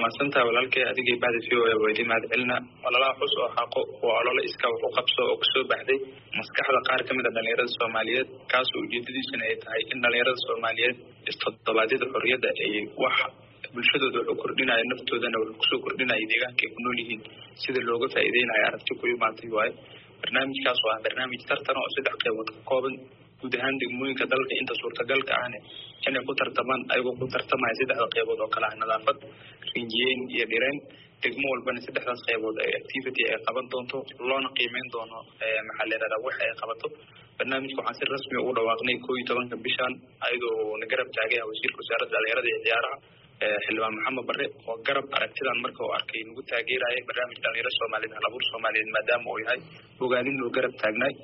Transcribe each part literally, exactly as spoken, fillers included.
mahadsantahay walaalkay adigay baadi sii wada weydiin mahad celina walaalaha xus oo xaqo waa olole iska wax u qabso oo kusoo baxday maskaxda qaar ka mid ah dhalinyarada Soomaaliyeed kaas oo ujeedadiisuna ay tahay in dhalinyarada Soomaaliyeed istoddobaadida xorriyadda ay wax bulshadooda u kordhinaya naftoodana wax kusoo kordhinaya deegaanka ay ku nool yihiin sida looga faa'iideynayo aragti ku imaatay waaye barnaamijkaas waa barnaamij tartan oo saddex qaybood ka kooban guud ahaan degmooyinka dalka inta suurtagalka ahna inay ku tartamaan ayagoo ku tartamaya saddexda qaybood oo kala ah nadaafad rinjiyeyn iyo dhireen degmo walbana saddexdaas qaybood ay activity ay qaban doonto loona qiimeyn doono maxaa la yidhahdaa wax ay qabato barnaamijka waxaan si rasmi ugu dhawaaqnay koob iyo tobanka bishan ayadoo na garab taagay wasiirka wasaaradda dhalinyarada iyo ciyaaraha xildhibaan maxamed barre oo garab aragtidan marka uu arkay nagu taageerayay barnaamij dhalinyarada Soomaaliyeed halabuur Soomaaliyeed maadaama uu yahay bogaadin loo garab taagnay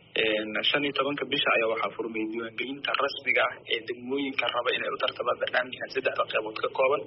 shan iyo tobanka bisha ayaa waxaa furmay diiwaangelinta rasmiga ah ee degmooyinka raba inay u tartamaan barnaamijkan saddexda qaybood ka kooban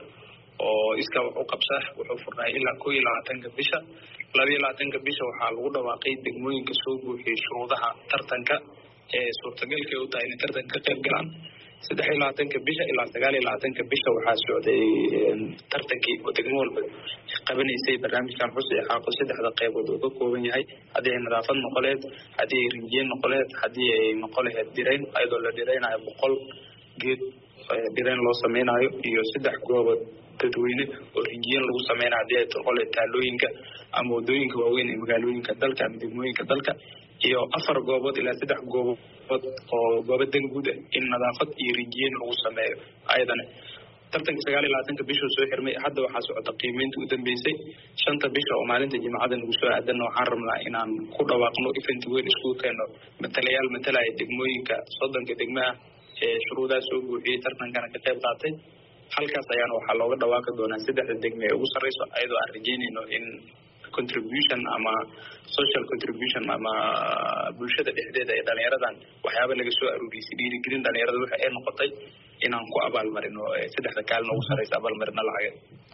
oo iska wax u qabsaa wuxuu furnay ilaa koob iyo labaatanka bisha laba iyo labaatanka bisha waxaa lagu dhawaaqay degmooyinka soo buuxiyay shuruudaha tartanka ee suurtagalka u tahay inay tartanka ka qayb galaan saddex iyo labaatanka bisha ilaa sagaal iyo labaatanka bisha waxaa socday tartankii oo degmo walba qabanaysay barnaamijkan xus ee xaaqo saddexda qaybood oo ka kooban yahay haddii ay nadaafad noqoleed haddii ay rinjiyeyn noqoleed haddii ay noqoleed dhirayn ayadoo la dhiraynayo boqol geed dhirayn loo sameynayo iyo saddex goobood dadweyne oo rinjiyeyn lagu sameynayo haddii ay noqoleed taalooyinka ama wadooyinka waaweyn ee magaalooyinka dalka ama degmooyinka dalka iyo afar goobood ilaa saddex goobood oo goobo dan guud ah in nadaafad iyo rinjiyeyn lagu sameeyo ayadana tartanka sagaal iyo labaatanka bisha soo xirmay hadda waxaa socota qiimeynta u dambeysay shanta bisha oo maalinta jimcada nagu soo aadan waxaan rabnaa inaan ku dhawaaqno event weyn isku keeno matalayaal matalaya degmooyinka soddonka degmaha ee shuruudaha soo buuxiyey tartankana ka qayb qaatay halkaas ayaana waxaa looga dhawaaqi doonaa saddexda degme ee ugu sarreyso ayadoo aan rajeynayno in contribution ama social contribution ama bulshada dhexdeeda ee dhalinyaradan waxyaaba laga soo aruuriyay dhiirigelin dhalinyarada waxa ay noqotay inaan ku abaalmarino saddexda kaalin ugu sarreysa abaalmarino lacageed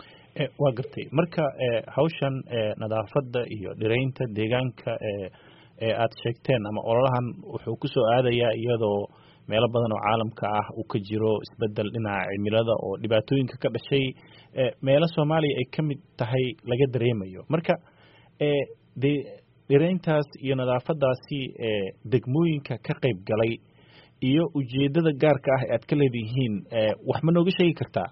waa gartay marka hawshan nadaafadda iyo dhiraynta deegaanka ee aad sheegteen ama ololahan wuxuu ku soo aadayaa iyadoo meelo badan oo caalamka ah uu ka jiro isbedel dhinaca cimilada oo dhibaatooyinka ka dhashay meelo Soomaaliya ay ka mid tahay laga dareemayo marka ee dhirayntaas iyo nadaafadaasi ee degmooyinka ka qayb galay iyo ujeedada gaarka ah ee aad ka leedihiin wax ma nooga sheegi kartaa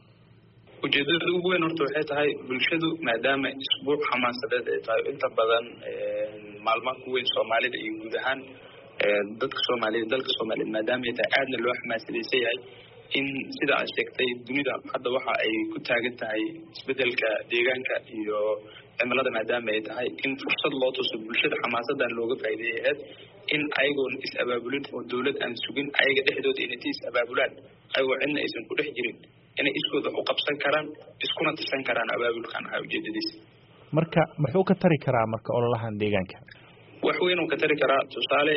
ujeedada ugu weyn horta waxay tahay bulshadu maadaama isbuuc xamaasadeed ay tahay inta badan maalmaha ku weyn Soomaalida iyo guud ahaan dadka Soomaaliyeed dalka Soomaaliyeed maadaama ay tahay aadna loo xamaasadeysan yahay in sida aad sheegtay dunida hadda waxa ay ku taagan tahay isbedelka deegaanka iyo cimilada maadaama ay tahay in fursad loo tuso bulshada xamaasadan looga faa'iideeyo in ayagoon is abaabulin oo dawlad aan sugin ayaga dhexdooda inay is abaabulaan ayagoo cidna aysan ku dhex jirin inay iskooda u qabsan karaan iskuna tirsan karaan abaabulkan ah ujeedadiisa marka muxuu ka tari karaa marka ololahan deegaanka wax weyn oo ka tari karaa tusaale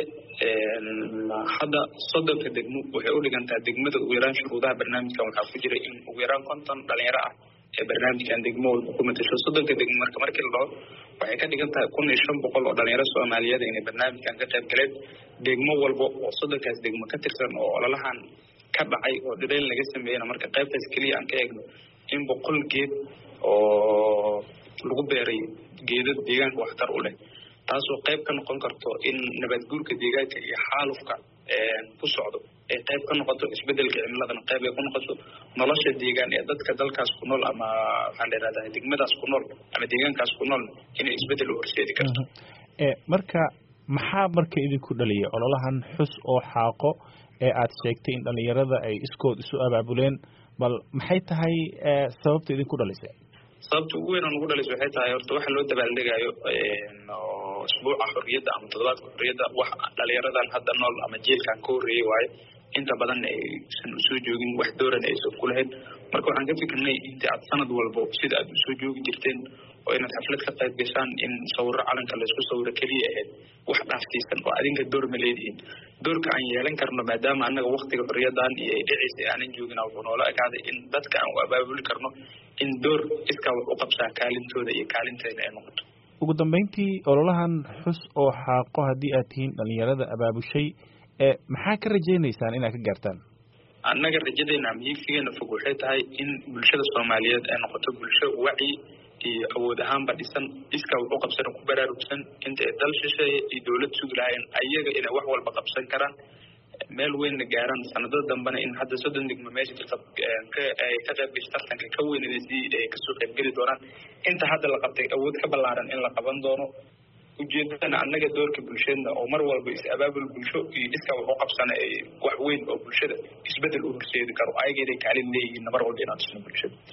hadda soddonka degmo waxay u dhigantaa degmada ugu yaraan shuruudaha barnaamijkan waxaa ku jira in ugu yaraan konton dhalinyaro ah ee barnaamijkan degmo walba ku matasho soddonka degmo marka markii la dhaho waxay ka dhigan tahay kun iyo shan boqol oo dhalinyaro Soomaaliyeed inay barnaamijkan ka qayb galeen degmo walba oo soddonkaas degmo ka tirsan oo ololahan ka dhacay oo dhirayn laga sameeyana marka qaybtaas keliya aan ka eegno in boqol geed oo lagu beeray geedad deegaanka waxtar u leh taasoo qayb ka noqon karto in nabad guurka deegaanka iyo xaalufka ku socdo ay qayb ka noqoto isbedelka cimiladana qayb ay ku noqoto nolosha deegaan ee dadka dalkaas ku nool ama waxaa la yidhahdaa degmadaas ku nool ama deegaankaas ku nool inay isbedel u horseedi karto marka maxaa marka idinku dhaliyay ololahan xus oo xaaqo ee aad sheegtay in dhalinyarada ay iskood isu abaabuleen bal maxay tahay sababta idinku dhalisay sababta ugu weyn oo nagu dhalisay waxay tahay horta waxa loo dabaaldegayo isbuuca xorriyadda ama toddobaadka xorriyadda wax dhalinyaradan hadda nool ama jiilkan ka horreeyay waaye inta badan aysan usoo joogin wax dooran aysan ku lahayn marka waxaan ka fikirnay intii aad sanad walbo sida aad usoo joogi jirteen oo inaad xaflad ka qayb gashaan in sawirro calanka laysku sawiro keliya ahayd wax dhaafsiisan oo adinka door ma leedihiin doorka aan yeelan karno maadaama annaga waktiga xorriyaddan iyo ay dhiciisa aanan joogin wuxuu noola ekaaday in dadka aan u abaabuli karno in door iskaa wax u qabsaa kaalintooda iyo kaalinteeda ay noqoto ugu dambeyntii ololahan xus oo xaaqo haddii aad tihiin dhalinyarada abaabushay ee maxaa ka rajaynaysaan inaad ka gaartaan annaga rajadeena miyigeena fog waxay tahay in bulshada Soomaaliyeed ay noqoto bulsho wacyi iyo awood ahaan ba dhisan iska u qabsan ku baraarugsan inta dal shisheeye iyo dawlad suglaayeen ayaga inay wax walba qabsan karaan meel weyn gaaran sanadada dambana in hadda soddon degmo meesha jirta ka ay ka qayb gashartanka ka weynadii ay ka soo qayb gali doonaan inta hadda la qabtay awood ka ballaaran in la qaban doono ujeedadana annaga doorka bulshada oo mar walba is abaabul bulsho iyo iska wax u qabsana ay wax weyn oo bulshada isbedel u horseedi karo ayaga ay kaalin leeyihiin mar walba inaad bulshada